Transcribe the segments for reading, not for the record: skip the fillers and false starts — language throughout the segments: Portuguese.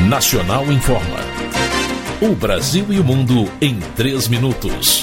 Nacional Informa. O Brasil e o mundo em 3 minutos.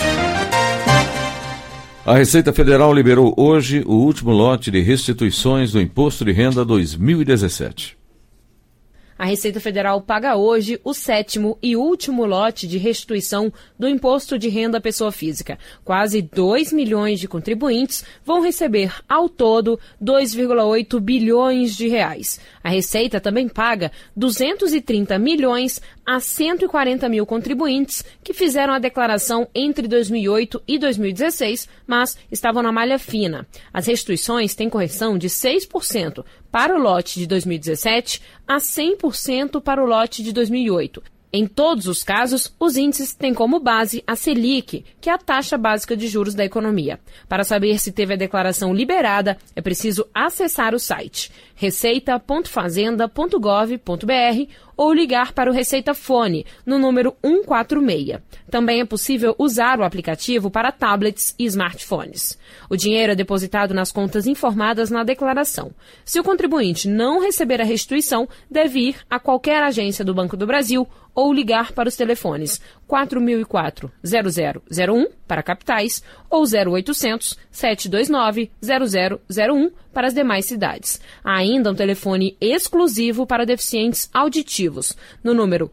A Receita Federal liberou hoje o último lote de restituições do Imposto de Renda 2017. A Receita Federal paga hoje o 7º e último lote de restituição do Imposto de Renda à Pessoa Física. Quase 2 milhões de contribuintes vão receber, ao todo, 2,8 bilhões de reais. A Receita também paga 230 milhões a 140 mil contribuintes que fizeram a declaração entre 2008 e 2016, mas estavam na malha fina. As restituições têm correção de 6% para o lote de 2017 a 100% para o lote de 2008. Em todos os casos, os índices têm como base a Selic, que é a taxa básica de juros da economia. Para saber se teve a declaração liberada, é preciso acessar o site receita.fazenda.gov.br ou ligar para o Receita Fone, no número 146. Também é possível usar o aplicativo para tablets e smartphones. O dinheiro é depositado nas contas informadas na declaração. Se o contribuinte não receber a restituição, deve ir a qualquer agência do Banco do Brasil ou ligar para os telefones 4004-0001 para capitais ou 0800-729-0001 para as demais cidades. Há ainda um telefone exclusivo para deficientes auditivos, no número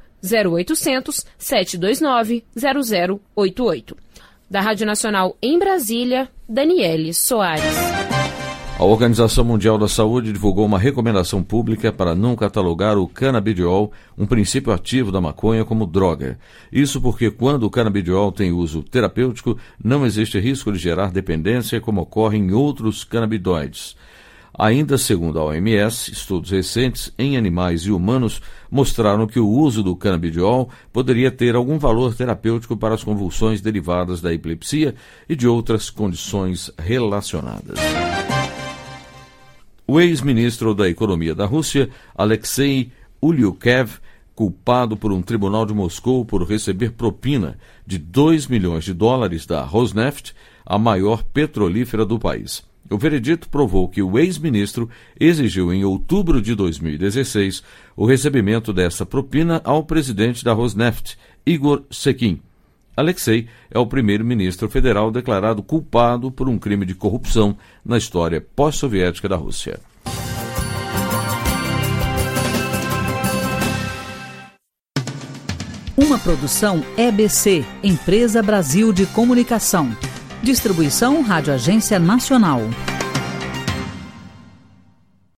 0800-729-0088. Da Rádio Nacional em Brasília, Daniele Soares. A Organização Mundial da Saúde divulgou uma recomendação pública para não catalogar o canabidiol, um princípio ativo da maconha, como droga. Isso porque quando o canabidiol tem uso terapêutico, não existe risco de gerar dependência como ocorre em outros canabinoides. Ainda segundo a OMS, estudos recentes em animais e humanos mostraram que o uso do canabidiol poderia ter algum valor terapêutico para as convulsões derivadas da epilepsia e de outras condições relacionadas. O ex-ministro da Economia da Rússia, Alexei Ulyukev, culpado por um tribunal de Moscou por receber propina de $2 milhões da Rosneft, a maior petrolífera do país. O veredito provou que o ex-ministro exigiu em outubro de 2016 o recebimento dessa propina ao presidente da Rosneft, Igor Sekin. Alexei é o primeiro-ministro federal declarado culpado por um crime de corrupção na história pós-soviética da Rússia. Uma produção EBC, Empresa Brasil de Comunicação. Distribuição Rádio Agência Nacional.